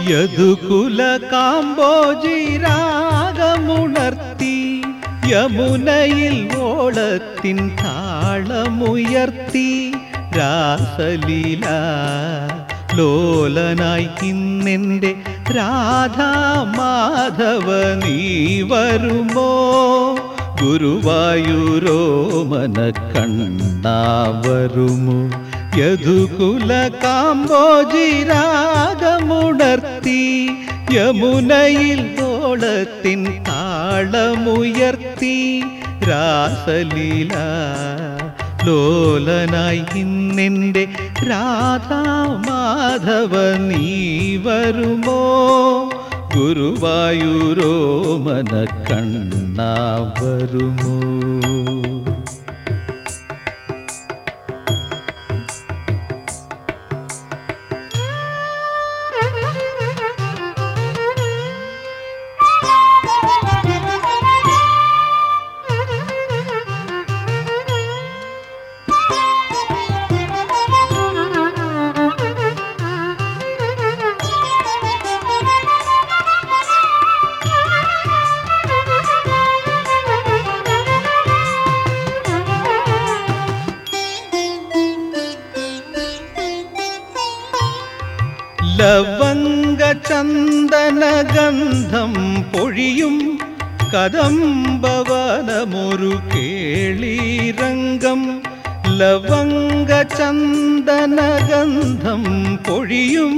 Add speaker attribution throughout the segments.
Speaker 1: യദുകുല കാമ്പോജി രാഗമുണർത്തി യമുനയിൽ ഓളത്തിൻ താളമുയർത്തി രാസലീല ലോലനായി ഇന്നെൻ്റെ രാധാ മാധവ നീ വരുമോ ഗുരുവായൂരോ മനക്കണ്ണാ വരുമോ യദുകുല കാമ്പോജി രാഗമുണർത്തി യമുനയിൽ ഓളത്തിൻ താളമുയർത്തി രാസലീല ലോലനായി ഇന്നെൻ്റെ രാധാ മാധവ നീ വരുമോ ഗുരുവായൂരോ മനക്കണ്ണാ വരുമോ ലവംഗ ചന്ദന ഗന്ധം പൊഴിയും കദംബവനമൊരു കേളീരംഗം ലവംഗ ചന്ദന ഗന്ധം പൊഴിയും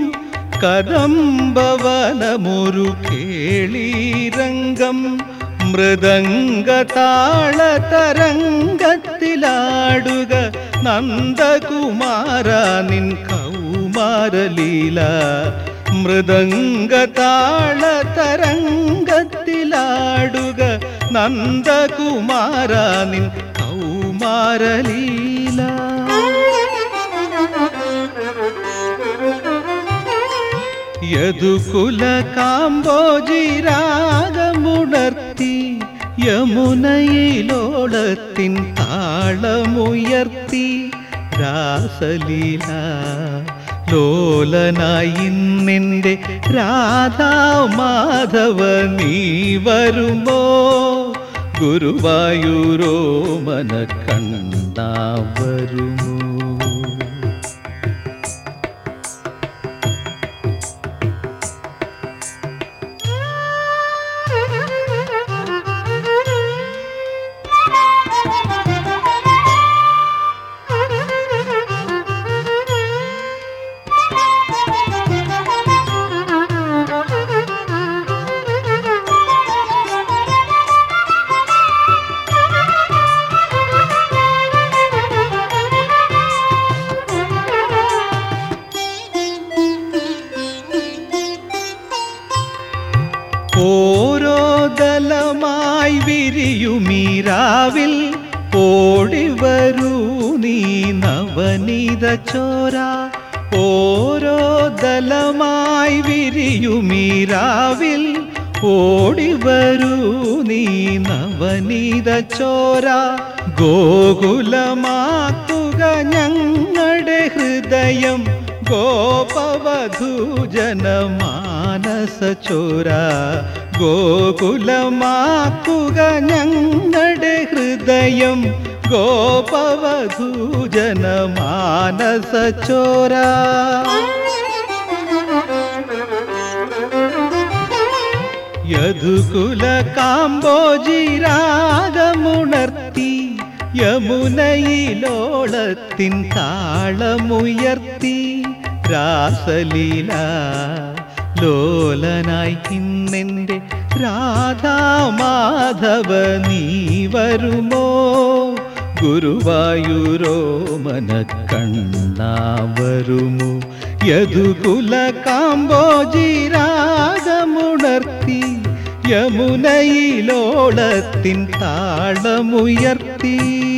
Speaker 1: കദംബവനമൊരു കേളീരംഗം മൃദംഗ താള തരംഗത്തിലാടുക നന്ദകുമാര നിൻ കൗമാരലീല മൃദംഗ താള തരംഗത്തിലാടുക നന്ദകുമാര നിൻ കൗമാരലീല യദുകുല കാമ്പോജി രാഗമുണർത്തി യമുനയിലോളത്തിൻ താളമുയർത്തി രാസലീല ലോലനായി ഇന്നെൻ്റെ രാധാ മാധവ നീ വരുമോ ഗുരുവായൂരോ മനക്കണ്ണാ വരുമോ ഓരോ ദലമായി വിരിയുമീരാവിൽ ഓടിവരൂ നീ നവനീത ചോര ഓരോ ദലമായി വിരിയുമീരാവിൽ ഓടിവരൂ നീ നവനീത ചോര ഗോകുലമാക്കുക ഞങ്ങളുടെ ഹൃദയം ഗോപവധൂജനമാനസ ചോര ഗോകുലമാക്കുക ഞങ്ങളുടെ ഹൃദയം ഗോപവധൂജനമാനസ ചോര യദുകുല കാമ്പോജി രാഗമുണർത്തി യമുനയിലോളത്തിൻ താളമുയർത്തി രാസലീല ലോലനായി ഇന്നെൻ്റെ രാധാ മാധവ നീ വരുമോ ഗുരുവായൂരോ മനക്കണ്ണാ വരുമോ യദുകുല കാമ്പോജി രാഗമുണർത്തി യമുനയിലോളത്തിൻ താളമുയർത്തി